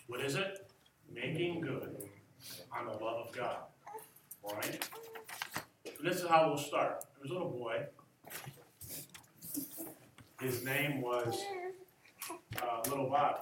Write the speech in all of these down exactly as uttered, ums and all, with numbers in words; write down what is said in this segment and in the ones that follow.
What is it? Making good on the love of God. All right? And this is how we'll start. There was a little boy. His name was uh, Little Bobby.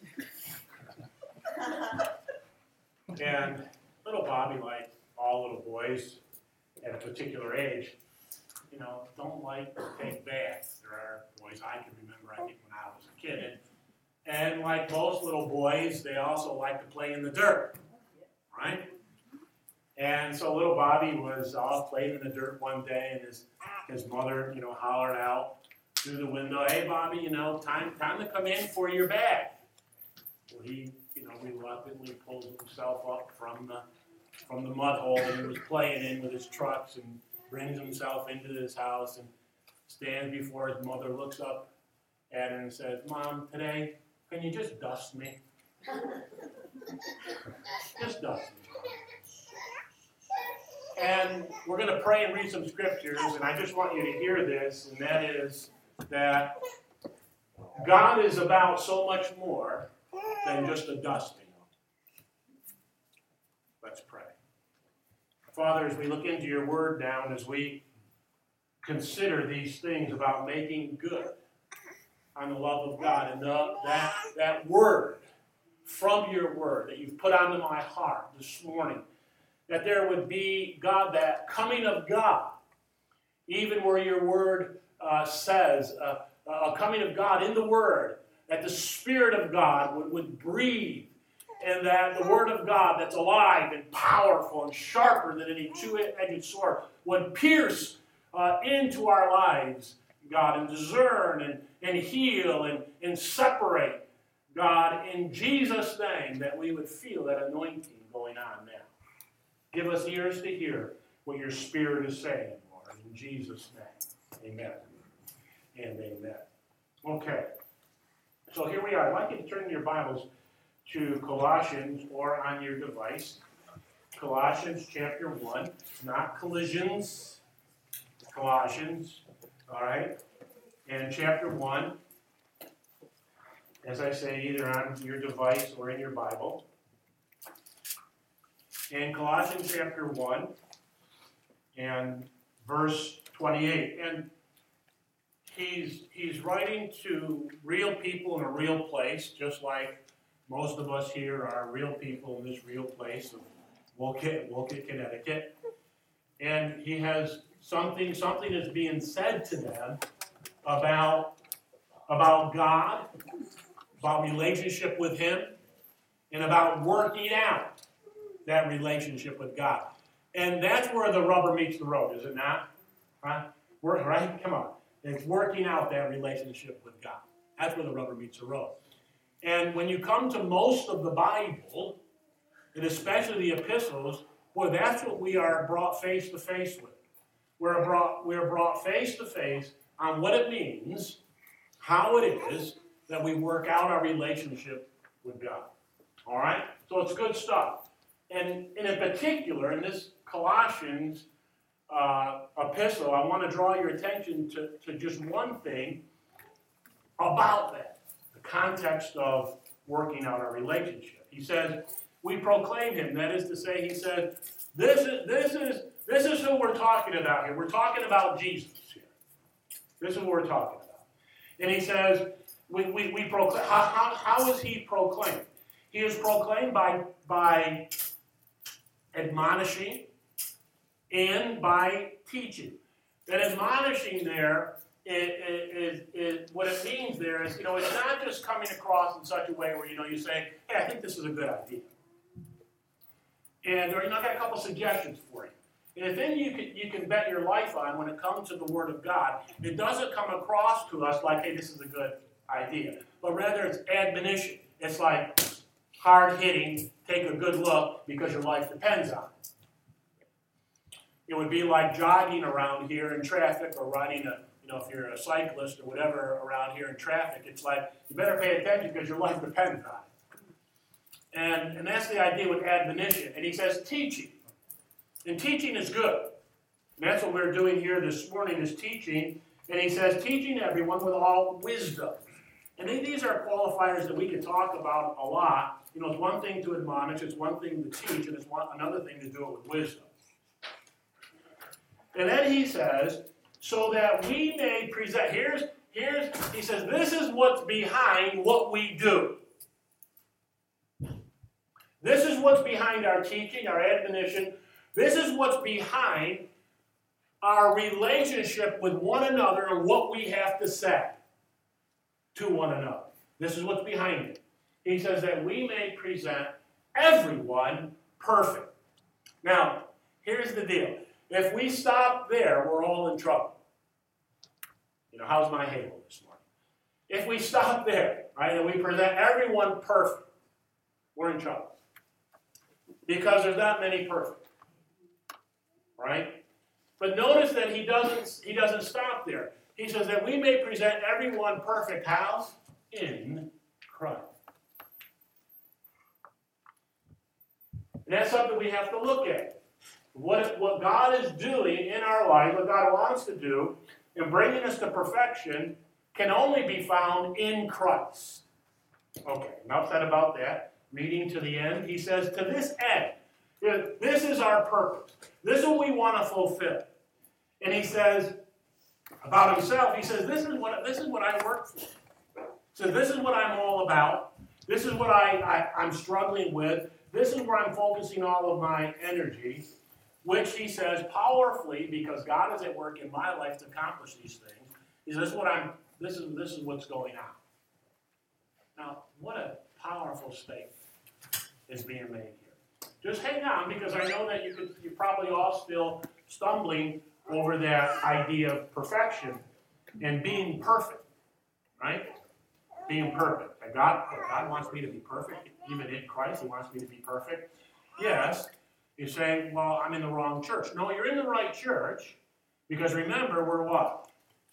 And little Bobby, like all little boys at a particular age, you know, don't like to take baths. There are boys I can remember, I think, when I was a kid. And, and like most little boys, they also like to play in the dirt, right? And so little Bobby was off playing in the dirt one day, and his his mother, you know, hollered out through the window, "Hey, Bobby, you know, time time to come in for your bag." Well, he, you know, reluctantly pulls himself up from the from the mud hole that he was playing in with his trucks and brings himself into his house and stands before his mother, looks up at her and says, "Mom, today, can you just dust me? Just dust me." And we're going to pray and read some scriptures, and I just want you to hear this, and that is that God is about so much more than just a dusting. Let's pray. Father, as we look into your word now, and as we consider these things about making good on the love of God, and the, that, that word from your word that you've put onto my heart this morning, that there would be, God, that coming of God, even where your word uh, says, uh, a coming of God in the word, that the Spirit of God would, would breathe, and that the word of God that's alive and powerful and sharper than any two-edged sword would pierce uh, into our lives, God, and discern and, and heal and, and separate, God, in Jesus' name, that we would feel that anointing going on now. Give us ears to hear what your Spirit is saying, Lord. In Jesus' name, amen and amen. Okay, so here we are. I'd like you to turn your Bibles to Colossians or on your device. Colossians chapter one, not collisions, Colossians, all right? And chapter one, as I say, either on your device or in your Bible. In Colossians chapter one and verse twenty-eight. And he's he's writing to real people in a real place, just like most of us here are real people in this real place of Wolcott, Wolcott, Connecticut. And he has something, something is being said to them about, about God, about relationship with him, and about working out that relationship with God. And that's where the rubber meets the road, is it not? Huh? We're, right? Come on. It's working out that relationship with God. That's where the rubber meets the road. And when you come to most of the Bible, and especially the epistles, boy, that's what we are brought face to face with. We're brought, we're brought face to face on what it means, how it is that we work out our relationship with God. All right? So it's good stuff. And, and in particular, in this Colossians uh, epistle, I want to draw your attention to, to just one thing about that, the context of working out our relationship. He says, we proclaim him. That is to say, he says, this is, this is, this is who we're talking about here. We're talking about Jesus here. This is what we're talking about. And he says, we, we, we proclaim. How, how, how is he proclaimed? He is proclaimed by, by admonishing and by teaching. That admonishing there is, is, is what it means there is, you know, it's not just coming across in such a way where, you know, you say, hey, I think this is a good idea. And, or, you know, I got a couple suggestions for you. And the thing you can, you can bet your life on when it comes to the Word of God, it doesn't come across to us like, hey, this is a good idea. But rather it's admonition. It's like hard-hitting, take a good look because your life depends on it. It would be like jogging around here in traffic or riding a, you know, if you're a cyclist or whatever around here in traffic, it's like you better pay attention because your life depends on it. And, and that's the idea with admonition. And he says teaching. And teaching is good. And that's what we're doing here this morning is teaching. And he says teaching everyone with all wisdom And these are qualifiers that we could talk about a lot. You know, it's one thing to admonish, it's one thing to teach, and it's one, another thing to do it with wisdom. And then he says, so that we may present, here's, here's, he says, this is what's behind what we do. This is what's behind our teaching, our admonition. This is what's behind our relationship with one another and what we have to say to one another. This is what's behind it. He says that we may present everyone perfect. Now, here's the deal. If we stop there, we're all in trouble. You know, how's my halo this morning? If we stop there, right, and we present everyone perfect, we're in trouble. Because there's not many perfect. Right? But notice that he doesn't, he doesn't stop there. He says that we may present everyone perfect. How? In Christ. And that's something we have to look at. What, what God is doing in our life, what God wants to do, in bringing us to perfection, can only be found in Christ. Okay, enough said about that. Reading to the end, he says, to this end, this is our purpose. This is what we want to fulfill. And he says, about himself, he says, this is what, this is what I work for. So this is what I'm all about. This is what I, I, I'm struggling with. This is where I'm focusing all of my energy, which he says powerfully, because God is at work in my life to accomplish these things. He says, this is what I'm, this is, this is what's going on. Now, what a powerful statement is being made here. Just hang on, because I know that you could, you're probably all still stumbling over that idea of perfection and being perfect, right? Being perfect. That God, God wants me to be perfect, even in Christ. He wants me to be perfect. Yes. You're saying, well, I'm in the wrong church. No, you're in the right church, because remember, we're what?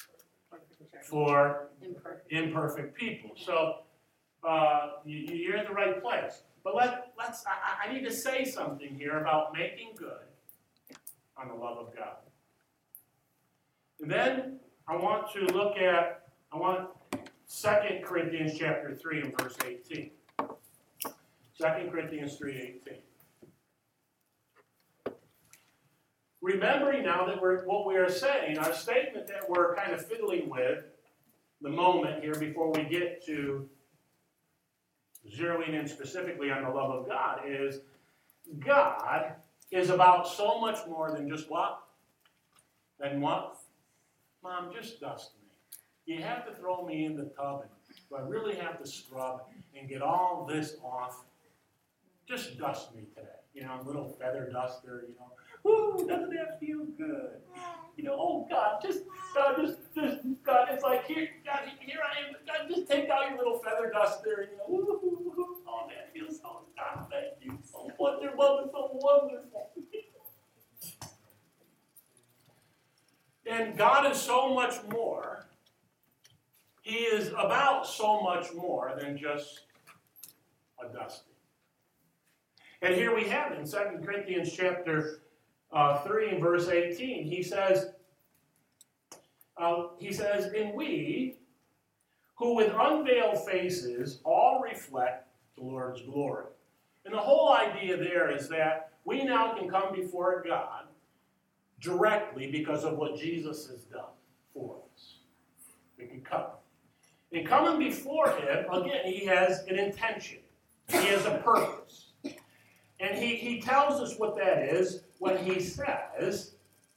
For imperfect, imperfect people. So uh, you, you're in the right place. But let, let's. I, I need to say something here about making good on the love of God. And then I want to look at, I want Second Corinthians chapter three and verse eighteen. Second Corinthians three eighteen. Remembering now that we're what we are saying, our statement that we're kind of fiddling with the moment here before we get to zeroing in specifically on the love of God is God is about so much more than just what? Than what? Mom, just dust me. You have to throw me in the tub, and do I really have to scrub and get all this off? Just dust me today. You know, a little feather duster, you know. Woo, doesn't that feel good? You know, oh God, just, God, just, just, God, it's like, here, God, here I am. God, just take out your little feather duster, you know. Woo, woo, woo. Oh, that feels so, God, thank you. So wonderful, so wonderful. And God is so much more. He is about so much more than just a dusting. And here we have it in Second Corinthians chapter uh, three and verse eighteen. He says, uh, he says, and we, who with unveiled faces all reflect the Lord's glory. And the whole idea there is that we now can come before God directly because of what Jesus has done for us. We can come. And coming before him, again, he has an intention. He has a purpose. And he, he tells us what that is when he says,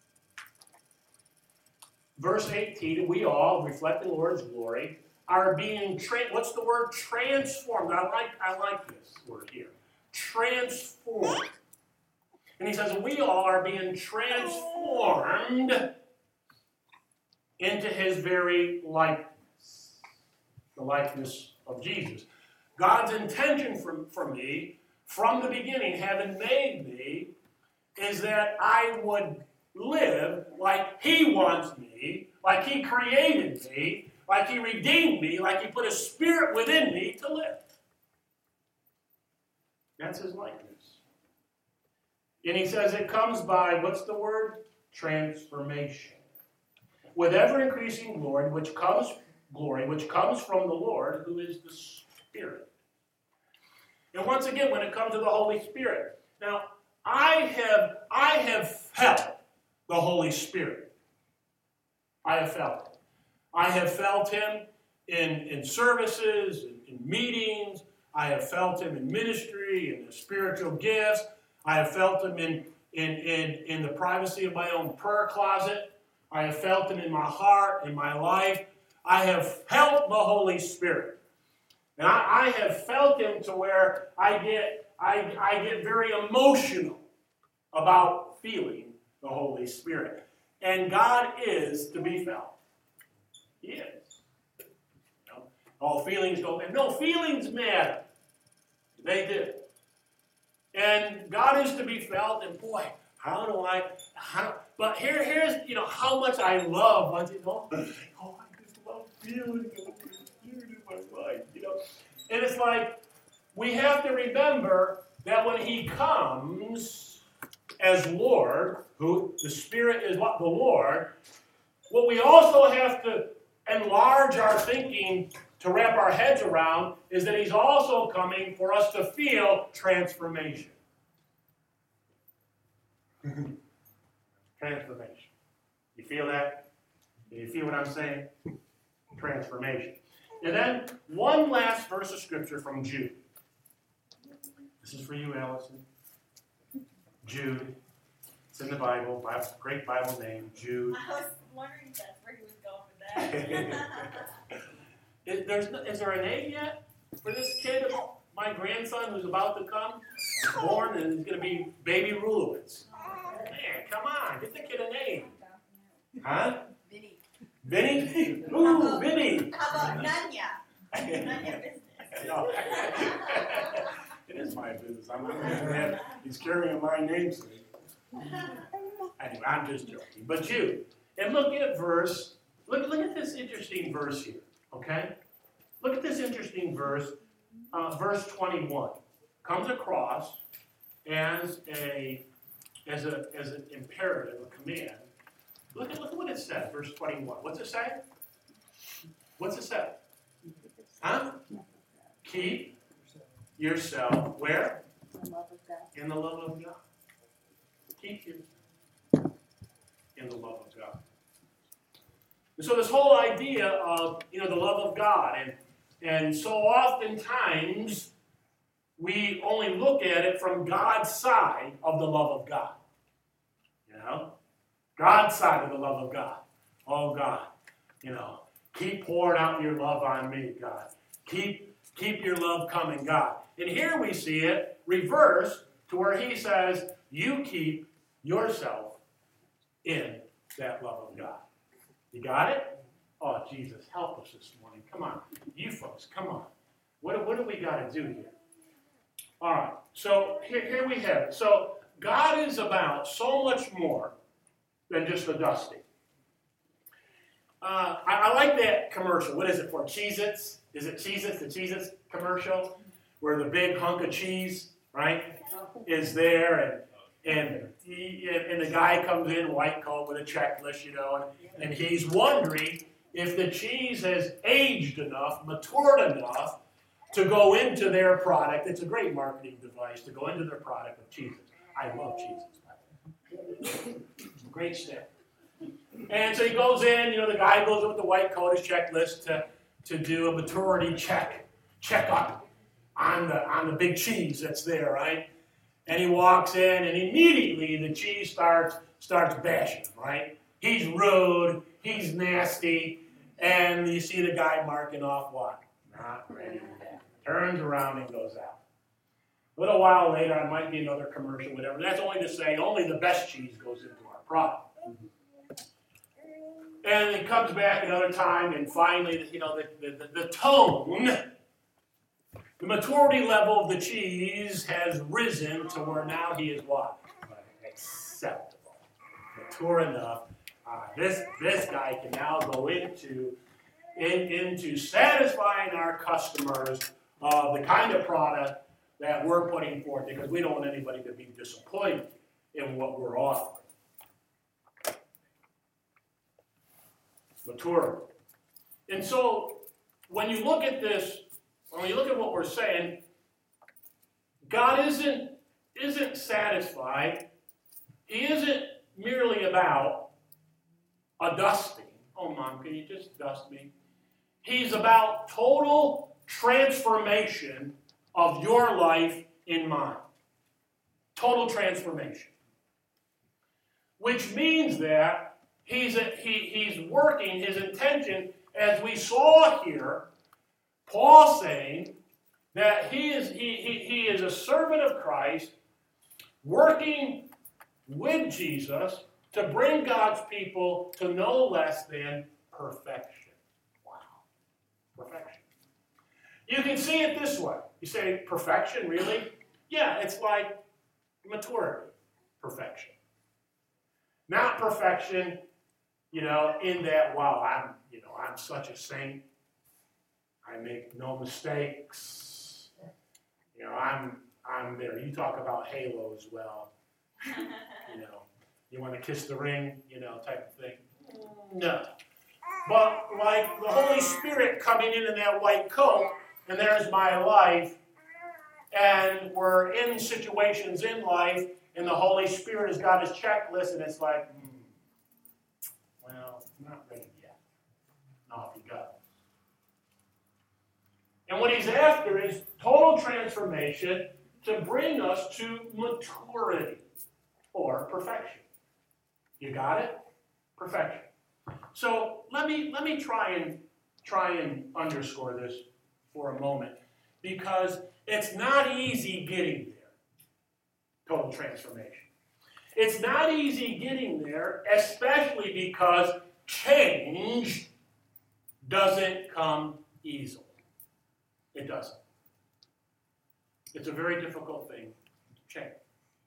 verse eighteen, we all, reflecting the Lord's glory, are being, tra- what's the word? Transformed. I like, I like this word here. Transformed. And he says, we all are being transformed into his very likeness. The likeness of Jesus. God's intention for, for me, from the beginning, having made me, is that I would live like he wants me, like he created me, like he redeemed me, like he put a spirit within me to live. That's his likeness. And he says it comes by, what's the word? Transformation. With ever-increasing glory, which comes glory, which comes from the Lord, who is the Spirit. And once again, when it comes to the Holy Spirit, now, I have, I have felt the Holy Spirit. I have felt it. I have felt him in, in services, in, in meetings. I have felt him in ministry, in the spiritual gifts. I have felt him in, in, in, in the privacy of my own prayer closet. I have felt him in my heart, in my life. I have felt the Holy Spirit. And I, I have felt him to where I get, I, I get very emotional about feeling the Holy Spirit. And God is to be felt. He is. You know, all feelings don't matter. No, feelings matter. They do. And God is to be felt, and boy, how do I, how, but here, here's, you know, how much I love, I you know, oh, I just love feeling the Holy Spirit in my life, you know. And it's like, we have to remember that when he comes as Lord, who the Spirit is what? The Lord, what we also have to enlarge our thinking to wrap our heads around is that he's also coming for us to feel transformation. Transformation. You feel that? You feel what I'm saying? Transformation. And then one last verse of scripture from Jude. This is for you, Allison. Jude. It's in the Bible. Bible great Bible name, Jude. I was wondering if that's where he was going with that. is, there's no, is there a name yet for this kid, my grandson, who's about to come? Born and is going to be Baby Rulowitz. Man, come on. Get the kid a name. Huh? Vinny. Vinny? Ooh, Vinny. How about Nanya? Nanya business. No. It is my business. I'm not have, he's carrying my namesake. Anyway, I'm just joking. But you, and look at verse, look, look at this interesting verse here, okay? Look at this interesting verse, uh, verse twenty-one. Comes across as a as a as an imperative, a command. Look at look at what it says, verse twenty-one. What's it say? What's it say? Huh? Keep yourself where? In the love of God. In the love of God. Keep yourself in the love of God. And so this whole idea of, you know, the love of God, and and so oftentimes we only look at it from God's side of the love of God. You know? God's side of the love of God. Oh, God. You know, keep pouring out your love on me, God. Keep, keep your love coming, God. And here we see it reversed to where he says, you keep yourself in that love of God. You got it? Oh, Jesus, help us this morning. Come on. You folks, come on. What, what do we got to do here? All right. So here, here we have it. So God is about so much more than just the dusting. Uh, I, I like that commercial. What is it for? Cheez-Its? Is it Cheez-Its? The Cheez-Its commercial? Where the big hunk of cheese, right, is there, and and, he, and the guy comes in, white coat with a checklist, you know, and, and he's wondering if the cheese has aged enough, matured enough to go into their product. It's a great marketing device to go into their product of Cheez-Its. I love Cheez-Its. Great stuff. And so he goes in, you know, the guy goes in with the white coat, his checklist to, to do a maturity check, check up on the on the big cheese that's there, right? And he walks in, and immediately the cheese starts starts bashing, right? He's rude, he's nasty, and you see the guy marking off what? Not ready. Turns around and goes out. A little while later, it might be another commercial, whatever. That's only to say only the best cheese goes into our product. And it comes back another time, and finally, you know, the, the, the tone, the maturity level of the cheese has risen to where now he is what? Acceptable. Mature enough. Uh, this, this guy can now go into, in, into satisfying our customers of uh, the kind of product that we're putting forth, because we don't want anybody to be disappointed in what we're offering. Maturity. And so when you look at this, when you look at what we're saying, God isn't, isn't satisfied. He isn't merely about a dusting. Oh, Mom, can you just dust me? He's about total transformation of your life in mine. Total transformation. Which means that he's, a, he, he's working, his intention, as we saw here, Paul saying that he is, he, he, he is a servant of Christ, working with Jesus to bring God's people to no less than perfection. Wow. Perfection. You can see it this way. You say, perfection, really? Yeah, it's like maturity. Perfection. Not perfection, you know, in that, wow, I'm, you know, I'm such a saint. I make no mistakes. You know, I'm, I'm there. You talk about halo as well. You know, you want to kiss the ring, you know, type of thing. No. But like the Holy Spirit coming in in that white coat, and there's my life, and we're in situations in life, and the Holy Spirit has got his checklist, and it's like, hmm, well, not ready yet. And off you go. And what he's after is total transformation to bring us to maturity or perfection. You got it? Perfection. So let me let me try and try and underscore this for a moment, because it's not easy getting there. Total transformation. It's not easy getting there, especially because change doesn't come easily. It doesn't. It's a very difficult thing to change.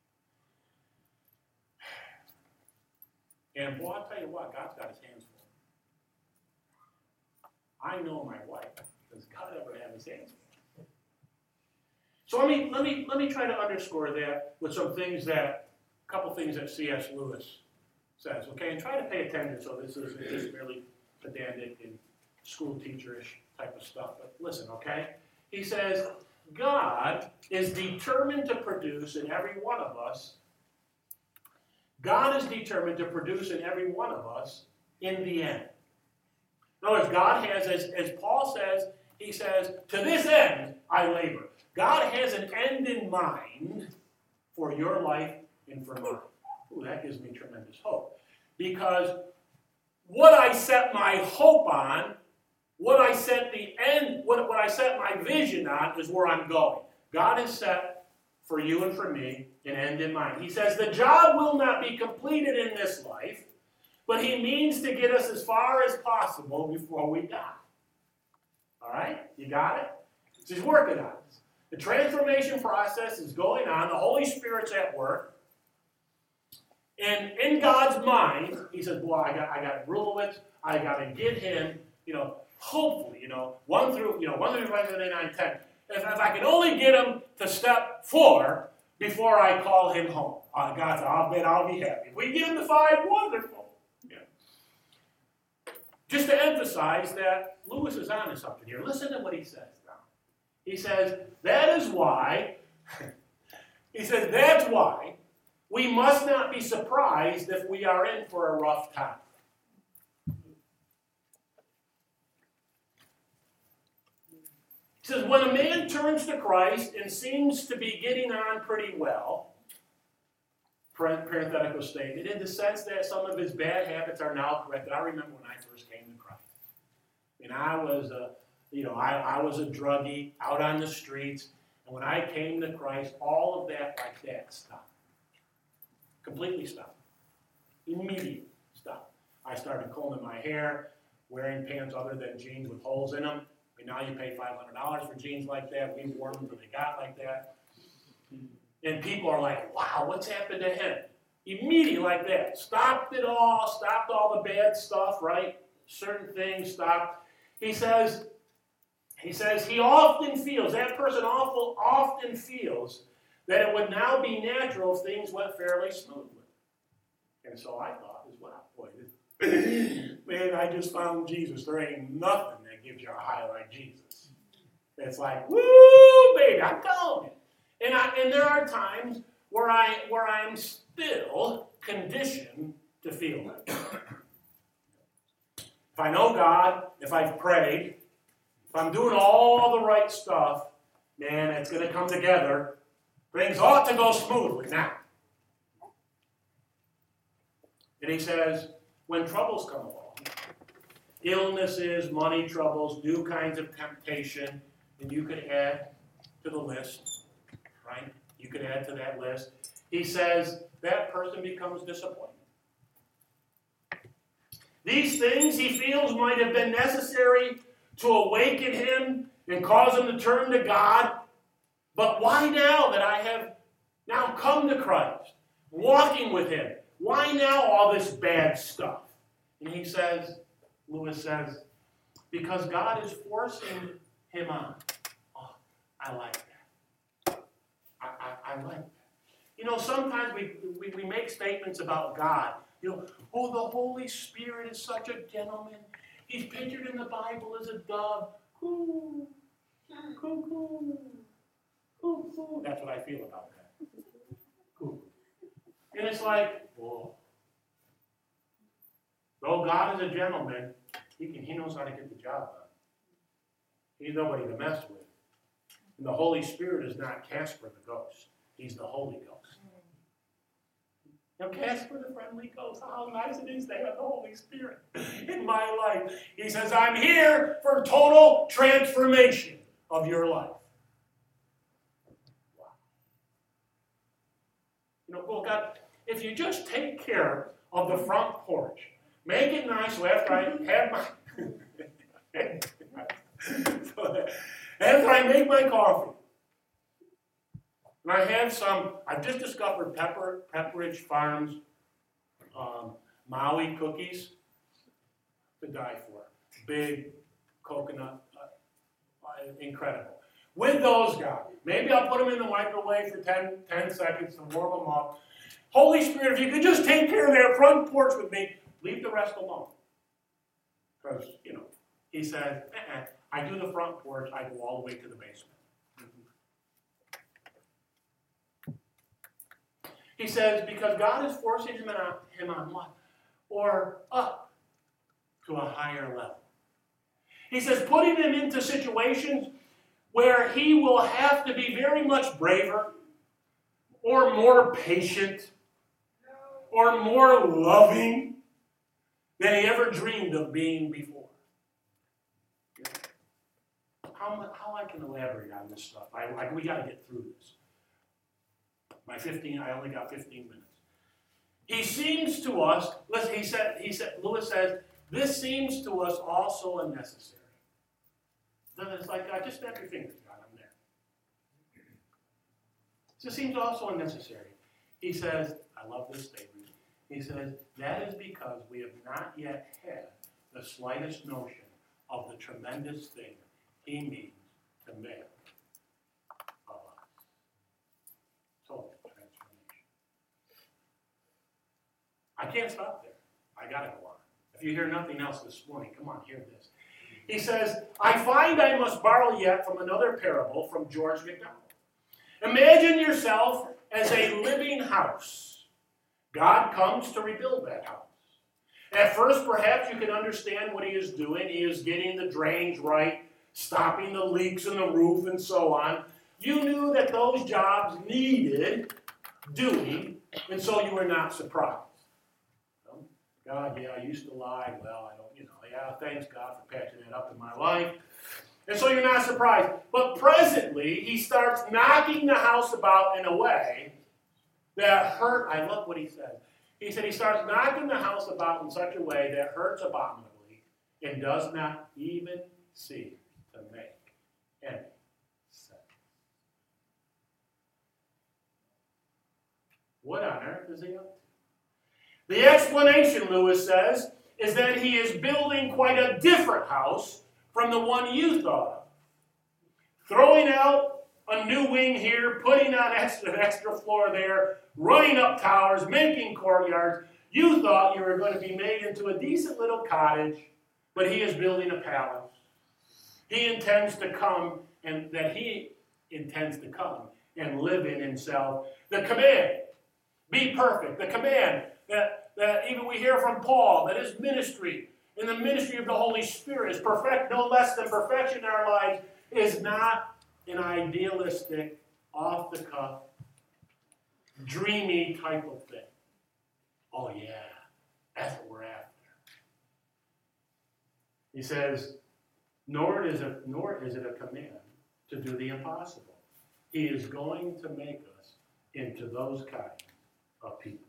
And boy, I'll tell you what, God's got his hands full. I know my wife. Does God ever have his hands full? So let me let me let me try to underscore that with some things that a couple things that C S Lewis says, okay? And try to pay attention so this isn't just merely pedantic and school teacherish type of stuff. But listen, okay? He says, God is determined to produce in every one of us, God is determined to produce in every one of us in the end. In other words, God has, as, as Paul says, he says, to this end I labor. God has an end in mind for your life and for mine. Ooh, that gives me tremendous hope. Because what I set my hope on, what I set the end, what, what I set my vision on is where I'm going. God has set for you and for me an end in mind. He says the job will not be completed in this life, but he means to get us as far as possible before we die. All right? You got it? So he's working on this. The transformation process is going on. The Holy Spirit's at work. And in God's mind, he says, boy, I got I got Rulowitz. I got to get him, you know, hopefully, you know, one through, you know, one through five, seven, eight, nine, ten. If, if I can only get him to step four before I call him home. Uh, God said, I'll bet I'll be happy. If we get him to five, wonderful. Yeah. Just to emphasize that Lewis is on to something here. Listen to what he says now. He says, that is why, he says, that's why we must not be surprised if we are in for a rough time. He says, when a man turns to Christ and seems to be getting on pretty well, parenthetical statement, in the sense that some of his bad habits are now corrected. I remember when I first came to Christ. And I was a, you know, I, I was a druggie out on the streets. And when I came to Christ, all of that like that stopped. Completely stopped. Immediately stopped. I started combing my hair, wearing pants other than jeans with holes in them. And now you pay five hundred dollars for jeans like that. We wore them until they got like that. And people are like, wow, what's happened to him? Immediately like that. Stopped it all. Stopped all the bad stuff, right? Certain things stopped. He says, he says he often feels, that person awful often feels that it would now be natural if things went fairly smoothly. And so I thought as well, boy, Man, I just found Jesus. There ain't nothing that gives you a high like Jesus. It's like, woo, baby, I'm telling you. And I and there are times where I where I am still conditioned to feel that. If I know God, if I've prayed, if I'm doing all the right stuff, man, it's going to come together. Things ought to go smoothly now. And he says, when troubles come along, illnesses, money troubles, new kinds of temptation, and you could add to the list, right? You could add to that list. He says that person becomes disappointed. These things he feels might have been necessary to awaken him and cause him to turn to God. But why now that I have now come to Christ, walking with him? Why now all this bad stuff? And he says, Lewis says, because God is forcing him on. Oh, I like that. I, I, I like that. You know, sometimes we, we, we make statements about God. You know, oh, the Holy Spirit is such a gentleman. He's pictured in the Bible as a dove. Coo, coo, coo, coo, coo. That's what I feel about that. Coo. And it's like, whoa. Though God is a gentleman, he, can, he knows how to get the job done. He's nobody to mess with. And the Holy Spirit is not Casper the ghost. He's the Holy Ghost. Now, Casper the friendly ghost, how nice it is to have the Holy Spirit in my life. He says, I'm here for total transformation of your life. Wow. You know, well, God, if you just take care of the front porch, make it nice so after I have my... after I make my coffee, and I have some, I've just discovered Pepper, Pepperidge Farms um, Maui cookies to die for. Big coconut, uh, incredible. With those guys, maybe I'll put them in the microwave for ten, ten seconds to warm them up. Holy Spirit, if you could just take care of that front porch with me, leave the rest alone. Because, you know, he said, uh-uh, I do the front porch, I go all the way to the basement. He says, because God is forcing him on, him on what? Or up to a higher level. He says, putting him into situations where he will have to be very much braver, or more patient, or more loving than he ever dreamed of being before. How, how I can elaborate on this stuff? I, I, we got to get through this. My fifteen, I only got fifteen minutes. He seems to us, listen, he said, he said, Lewis says, this seems to us also unnecessary. Then it's like, uh, just snap your fingers, God, I'm there. This seems also unnecessary. He says, I love this statement. He says, that is because we have not yet had the slightest notion of the tremendous thing he means to make of us. Total transformation. I can't stop there. I got to go on. If you hear nothing else this morning, come on, hear this. He says, I find I must borrow yet from another parable from George MacDonald. Imagine yourself as a living house. God comes to rebuild that house. At first, perhaps you can understand what he is doing. He is getting the drains right, stopping the leaks in the roof, and so on. You knew that those jobs needed doing, and so you were not surprised. God, yeah, I used to lie. Well, I don't, you know, yeah, thanks God for patching that up in my life. And so you're not surprised. But presently, he starts knocking the house about in a way that hurt. I love what he said. He said he starts knocking the house about in such a way that hurts abominably and does not even seem to make any sense. What on earth is he up to? The explanation, Lewis says, is that he is building quite a different house from the one you thought of. Throwing out a new wing here, putting on extra, an extra floor there, running up towers, making courtyards. You thought you were going to be made into a decent little cottage, but he is building a palace. He intends to come, and that he intends to come and live in himself. The command, be perfect. The command that, that even we hear from Paul, that his ministry, in the ministry of the Holy Spirit, is perfect, no less than perfection in our lives, is not an idealistic, off-the-cuff, dreamy type of thing. Oh yeah, that's what we're after. He says, nor is it, nor is it a command to do the impossible. He is going to make us into those kinds of people.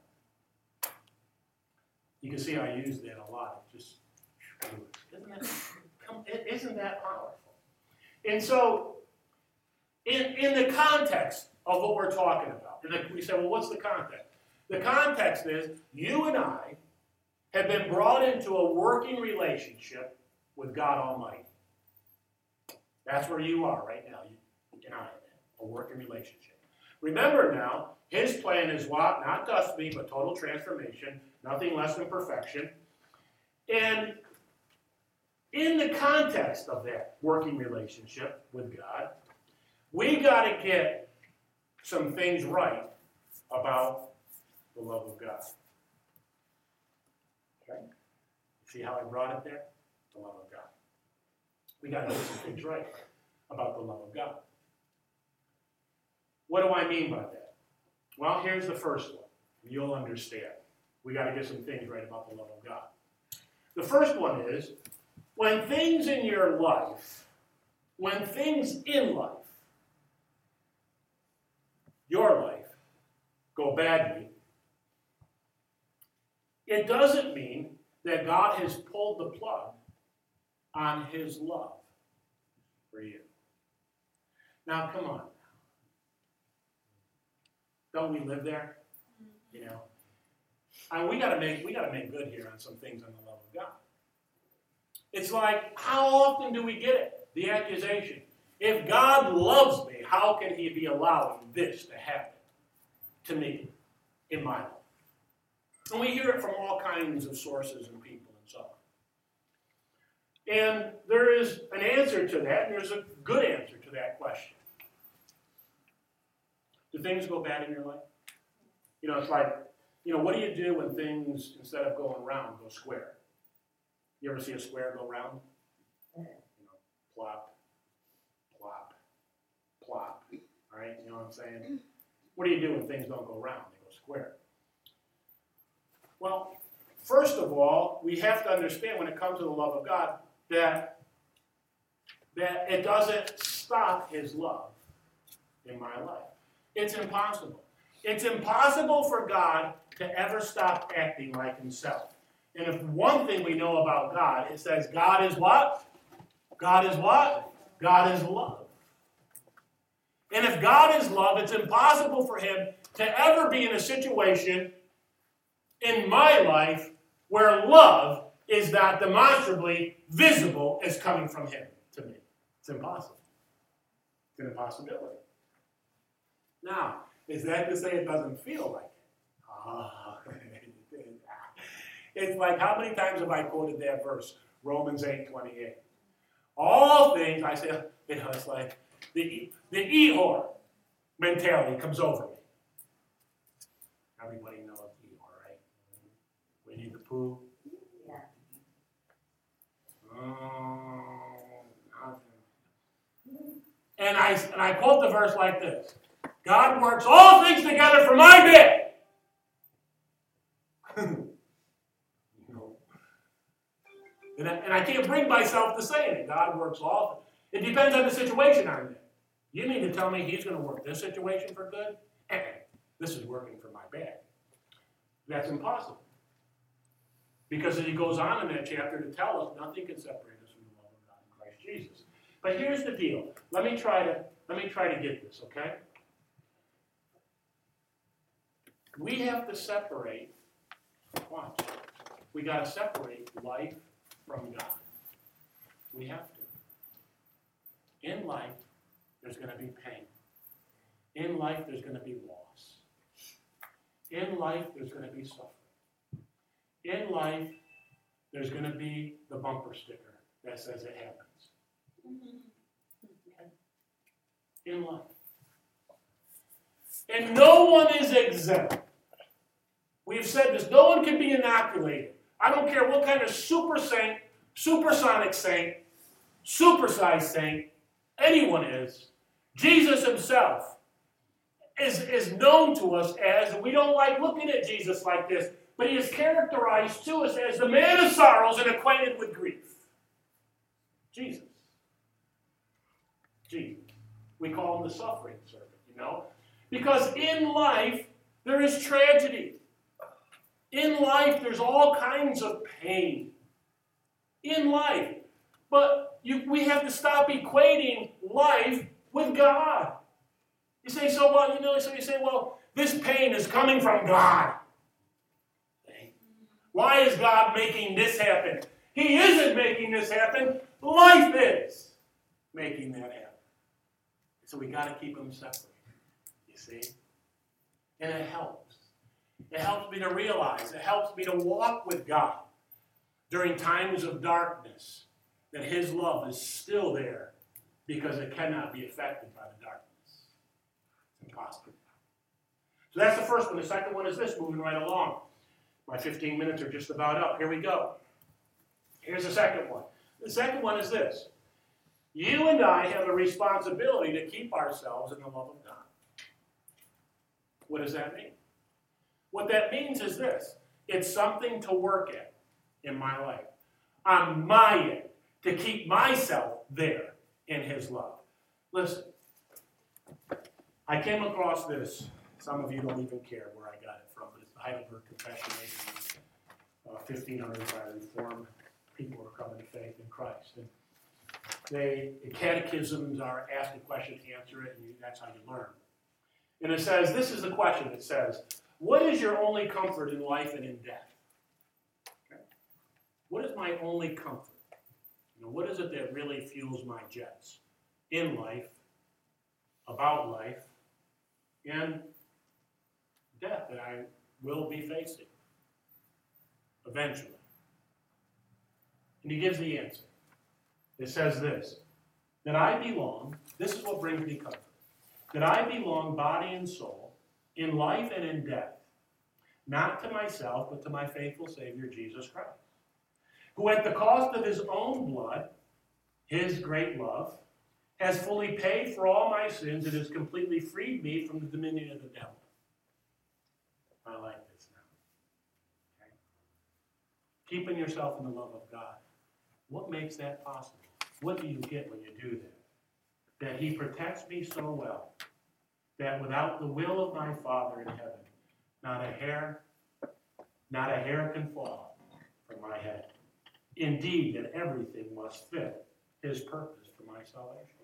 You can see I use that a lot. It just isn't that, isn't that powerful? And so, in, in the context of what we're talking about, and we say, well, what's the context? The context is you and I have been brought into a working relationship with God Almighty. That's where you are right now, you and I, a working relationship. Remember now, his plan is what? Not dust me, but total transformation, nothing less than perfection. And in the context of that working relationship with God, we got to get some things right about the love of God. Okay? See how I brought it there? The love of God. We got to get some things right about the love of God. What do I mean by that? Well, here's the first one. You'll understand. We got to get some things right about the love of God. The first one is, when things in your life, when things in life, your life, go badly, it doesn't mean that God has pulled the plug on his love for you. Now, come on. Don't we live there? You know? And we gotta make we gotta make good here on some things on the love of God. It's like, how often do we get it? The accusation. If God loves me, how can he be allowing this to happen to me in my life? And we hear it from all kinds of sources and people and so on. And there is an answer to that, and there's a good answer to that question. Do things go bad in your life? You know, it's like, you know, what do you do when things, instead of going round, go square? You ever see a square go round? You know, plop, plop, plop. All right, you know what I'm saying? What do you do when things don't go round? They go square. Well, first of all, we have to understand when it comes to the love of God that, that it doesn't stop his love in my life. It's impossible. It's impossible for God to ever stop acting like himself. And if one thing we know about God, it says God is what? God is what? God is love. And if God is love, it's impossible for him to ever be in a situation in my life where love is not demonstrably visible as coming from him to me. It's impossible. It's an impossibility. Now, is that to say it doesn't feel like it? Ah, it's like, how many times have I quoted that verse? Romans eight twenty-eight. All things, I say, you know, it's like the, the Ehor mentality comes over me. Everybody knows Ehor, right? Winnie the Pooh. Yeah. Oh, and I, and I quote the verse like this. God works all things together for my good. and, I, and I can't bring myself to saying it. God works all. It depends on the situation I'm in. You mean to tell me he's going to work this situation for good? Eh, this is working for my bad. That's impossible. Because he goes on in that chapter to tell us nothing can separate us from the love of God in Christ Jesus. But here's the deal. Let me try to let me try to get this, okay? We have to separate, watch, we got to separate life from God. We have to. In life, there's going to be pain. In life, there's going to be loss. In life, there's going to be suffering. In life, there's going to be the bumper sticker that says it happens. In life. And no one is exempt. We've said this. No one can be inoculated. I don't care what kind of super saint, supersonic saint, supersized saint anyone is. Jesus himself is, is known to us as, we don't like looking at Jesus like this, but he is characterized to us as the man of sorrows and acquainted with grief. Jesus. Jesus. We call him the suffering servant, you know? Because in life, there is tragedy. In life, there's all kinds of pain. In life. But you, we have to stop equating life with God. You say, so well, you know, so you say, well, this pain is coming from God. Why is God making this happen? He isn't making this happen. Life is making that happen. So we got to keep them separate. You see? And it helps. It helps me to realize, it helps me to walk with God during times of darkness, that his love is still there because it cannot be affected by the darkness. It's impossible. So that's the first one. The second one is this, moving right along. My fifteen minutes are just about up. Here we go. Here's the second one. The second one is this. You and I have a responsibility to keep ourselves in the love of God. What does that mean? What that means is this. It's something to work at in my life. On my end, to keep myself there in his love. Listen, I came across this. Some of you don't even care where I got it from, but it's the Heidelberg Confession, uh, fifteen hundred by Reformed people who are coming to faith in Christ. And they, the catechisms are ask a question, answer it, and you, that's how you learn. And it says, this is the question. It says, what is your only comfort in life and in death? Okay. What is my only comfort? You know, what is it that really fuels my jets in life, about life, and death that I will be facing eventually? And he gives the answer. It says this, that I belong, this is what brings me comfort, that I belong body and soul, in life and in death, not to myself, but to my faithful Savior, Jesus Christ, who at the cost of his own blood, his great love, has fully paid for all my sins and has completely freed me from the dominion of the devil. I like this now. Okay? Keeping yourself in the love of God. What makes that possible? What do you get when you do that? That he protects me so well that without the will of my Father in heaven, not a hair, not a hair can fall from my head. Indeed, that everything must fit his purpose for my salvation.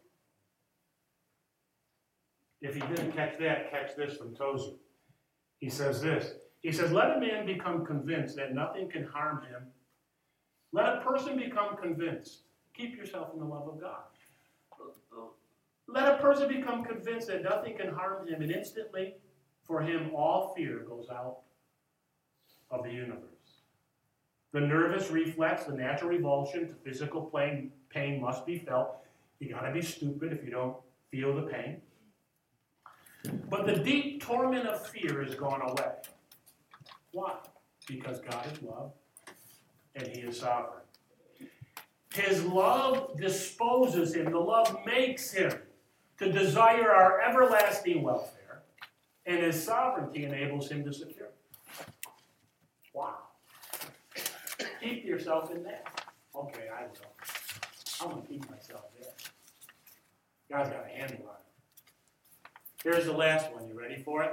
If you didn't catch that, catch this from Tozer. He says this. He says, let a man become convinced that nothing can harm him. Let a person become convinced. Keep yourself in the love of God. Let a person become convinced that nothing can harm him, and instantly, for him, all fear goes out of the universe. The nervous reflex, the natural revulsion to physical pain, pain must be felt. You got to be stupid if you don't feel the pain. But the deep torment of fear is gone away. Why? Because God is love and he is sovereign. His love disposes him, the love makes him to desire our everlasting welfare, and his sovereignty enables him to secure it. Wow. Keep yourself in that. Okay, I will. I'm going to keep myself there. God's got a handle on it. Here's the last one. You ready for it?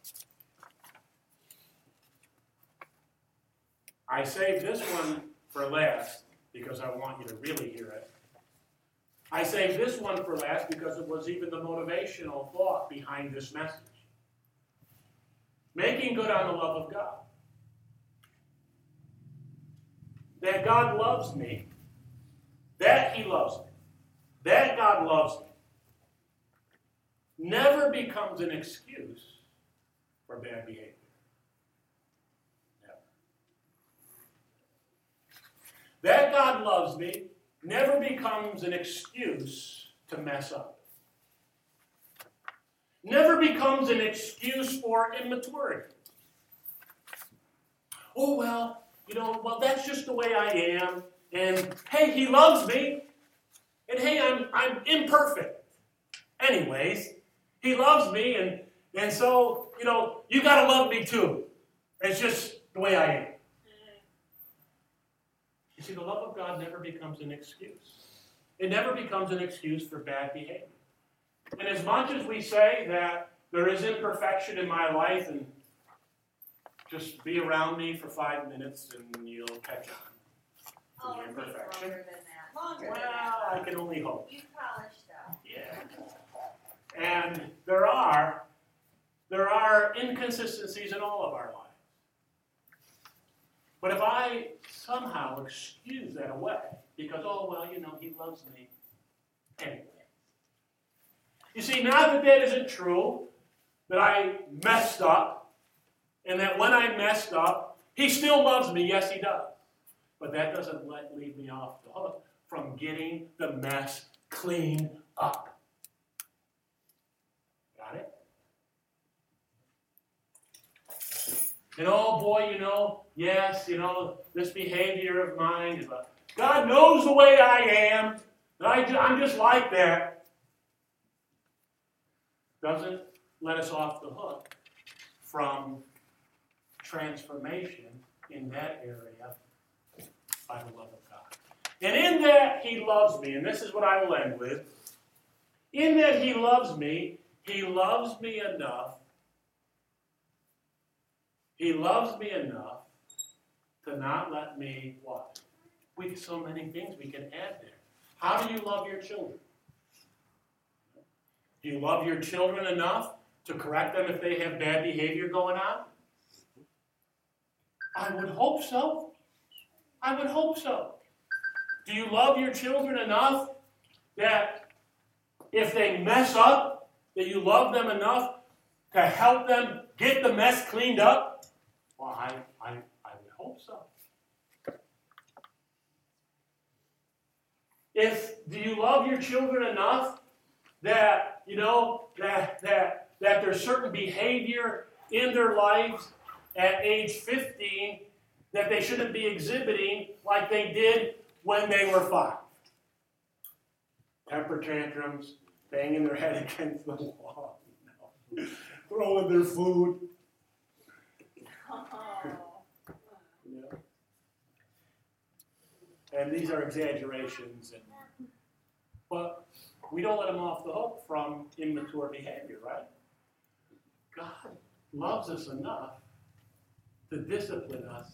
I saved this one for last because I want you to really hear it. I saved this one for last because it was even the motivational thought behind this message. Making good on the love of God. That God loves me. That he loves me. That God loves me. Never becomes an excuse for bad behavior. Never. That God loves me never becomes an excuse to mess up. Never becomes an excuse for immaturity. Oh, well, you know, well, that's just the way I am. And, hey, he loves me. And, hey, I'm, I'm imperfect. Anyways, he loves me, and, and so, you know, you got to love me too. It's just the way I am. You see, the love of God never becomes an excuse. It never becomes an excuse for bad behavior. And as much as we say that there is imperfection in my life, and just be around me for five minutes and you'll catch on. Oh, it takes Imperfection. longer than that. Longer Well, than that. I can only hope. You polished up. Yeah. And there are, there are inconsistencies in all of our lives. But if I somehow excuse that away, because, oh, well, you know, he loves me anyway. You see, now that that isn't true, that I messed up, and that when I messed up, he still loves me. Yes, he does. But that doesn't let leave me off the hook from getting the mess cleaned up. Got it? And oh boy, you know, yes, you know, this behavior of mine, but God knows the way I am. I, I'm just like that. Doesn't let us off the hook from transformation in that area by the love of God. And in that he loves me, and this is what I will end with. In that he loves me, he loves me enough. He loves me enough to not let me what? We have so many things we can add there. How do you love your children? Do you love your children enough to correct them if they have bad behavior going on? I would hope so. I would hope so. Do you love your children enough that if they mess up, that you love them enough to help them get the mess cleaned up? Well, I, I, I would hope so. If, do you love your children enough that, you know, that, that, that there's certain behavior in their lives at age fifteen that they shouldn't be exhibiting like they did when they were five? Temper tantrums, banging their head against the wall, you know, throwing their food. You know? And these are exaggerations. And, but we don't let them off the hook from immature behavior, right? God loves us enough to discipline us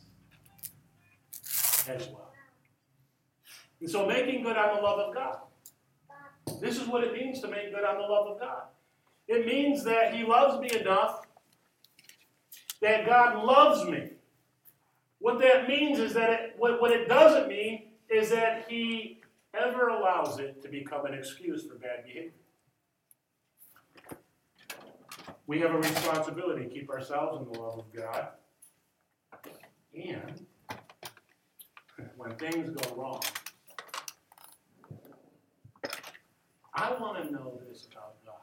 as well. And so making good on the love of God. This is what it means to make good on the love of God. It means that he loves me enough that God loves me. What that means is that it, what, what it doesn't mean is that he ever allows it to become an excuse for bad behavior. We have a responsibility to keep ourselves in the love of God. And when things go wrong, I want to know this about God.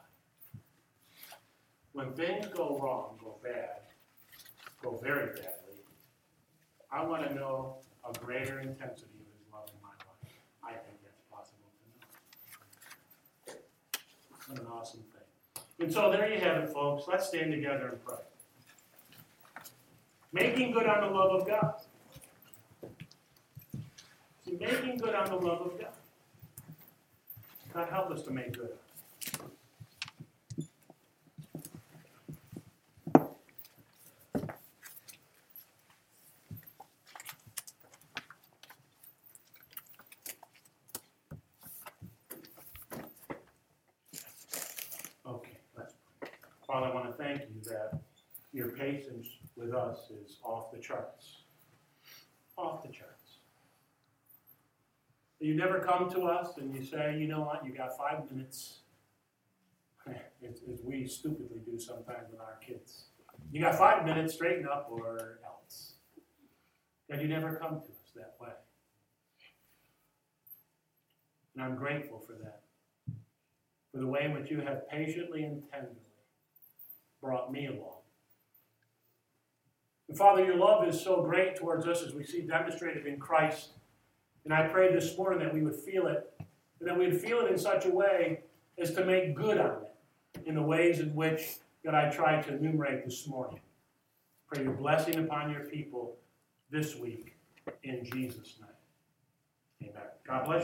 When things go wrong, go bad, go very badly, I want to know a greater intensity of his love in my life. I think that's possible to know. What an awesome thing. And so there you have it, folks. Let's stand together and pray. Making good on the love of God. See, making good on the love of God. God, help us to make good. Okay, let's pray. Father, I want to thank you that your patience with us is off the charts. Off the charts. You never come to us and you say, you know what, you got five minutes. As, as we stupidly do sometimes with our kids. You got five minutes, straighten up or else. And you never come to us that way. And I'm grateful for that, for the way in which you have patiently and tenderly brought me along. And Father, your love is so great towards us as we see demonstrated in Christ. And I pray this morning that we would feel it, and that we would feel it in such a way as to make good on it in the ways in which that I tried to enumerate this morning. Pray your blessing upon your people this week in Jesus' name. Amen. God bless you.